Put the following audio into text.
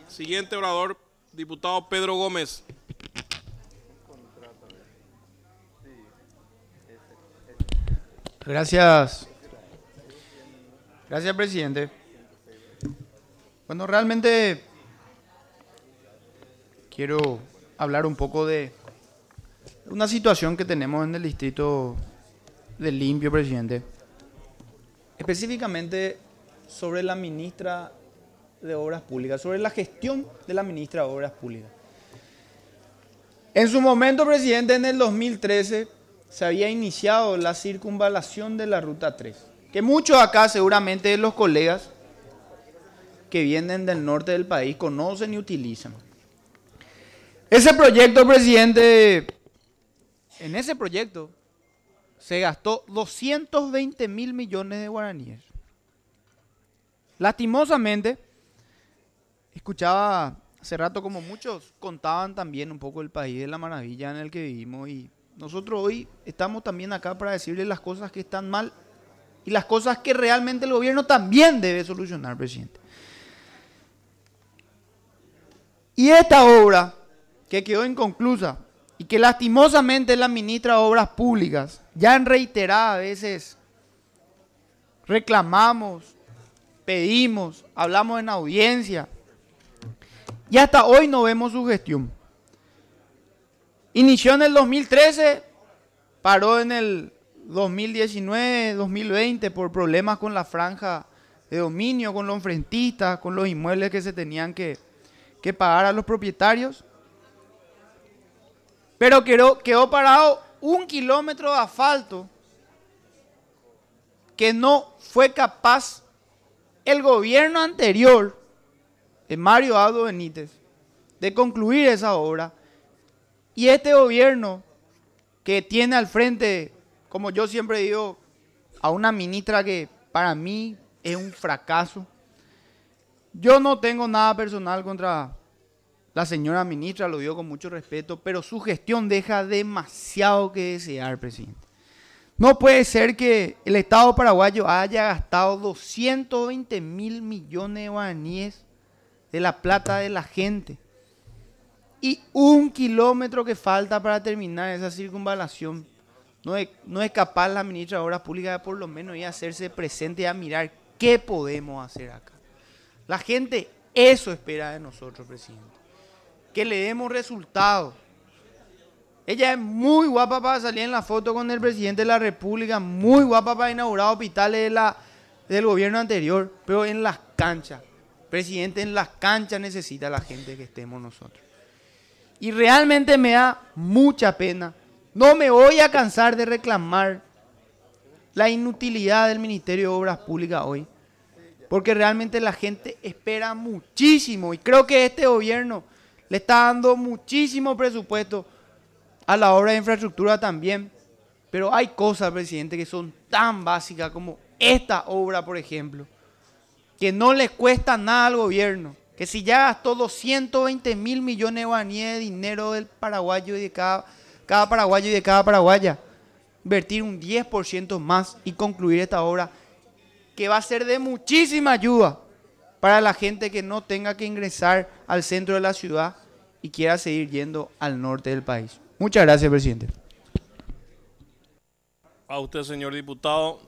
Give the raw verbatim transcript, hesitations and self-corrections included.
Siguiente orador, diputado Pedro Gómez. Gracias. Gracias, presidente. Bueno, realmente quiero hablar un poco de una situación que tenemos en el distrito del Limpio, presidente. Específicamente sobre la ministra de Obras Públicas, sobre la gestión de la ministra de Obras Públicas. En su momento, presidente, en el dos mil trece se había iniciado la circunvalación de la Ruta tres, que muchos acá, seguramente los colegas que vienen del norte del país, conocen y utilizan. Ese proyecto, presidente, en ese proyecto se gastó doscientos veinte mil millones de guaraníes. Lastimosamente, escuchaba hace rato como muchos contaban también un poco el país de la maravilla en el que vivimos, y nosotros hoy estamos también acá para decirles las cosas que están mal y las cosas que realmente el gobierno también debe solucionar, presidente. Y esta obra que quedó inconclusa y que lastimosamente la ministra de Obras Públicas ya en reiteradas veces reclamamos, pedimos, hablamos en audiencia y hasta hoy no vemos su gestión. Inició en el dos mil trece, paró en el dos mil diecinueve, dos mil veinte por problemas con la franja de dominio, con los frentistas, con los inmuebles que se tenían que, que pagar a los propietarios. Pero quedó, quedó parado un kilómetro de asfalto que no fue capaz el gobierno anterior de Mario Abdo Benítez de concluir esa obra. Y este gobierno que tiene al frente, como yo siempre digo, a una ministra que para mí es un fracaso. Yo no tengo nada personal contra la señora ministra, lo digo con mucho respeto, pero su gestión deja demasiado que desear, presidente. No puede ser que el Estado paraguayo haya gastado doscientos veinte mil millones de guaraníes de la plata de la gente. Y un kilómetro que falta para terminar esa circunvalación. No es, no es capaz la ministra de Obras Públicas de por lo menos ir a hacerse presente y a mirar qué podemos hacer acá. La gente eso espera de nosotros, presidente. Que le demos resultados. Ella es muy guapa para salir en la foto con el presidente de la República, muy guapa para inaugurar hospitales de la, del gobierno anterior, pero en las canchas, presidente, en las canchas necesita la gente que estemos nosotros. Y realmente me da mucha pena. No me voy a cansar de reclamar la inutilidad del Ministerio de Obras Públicas hoy, porque realmente la gente espera muchísimo y creo que este gobierno le está dando muchísimo presupuesto a la obra de infraestructura también, pero hay cosas, presidente, que son tan básicas como esta obra, por ejemplo, que no les cuesta nada al gobierno, que si ya gastó doscientos veinte mil millones de guaraníes de dinero del paraguayo y de cada, cada paraguayo y de cada paraguaya, invertir un diez por ciento más y concluir esta obra que va a ser de muchísima ayuda para la gente que no tenga que ingresar al centro de la ciudad y quiera seguir yendo al norte del país. Muchas gracias, presidente. A usted, señor diputado.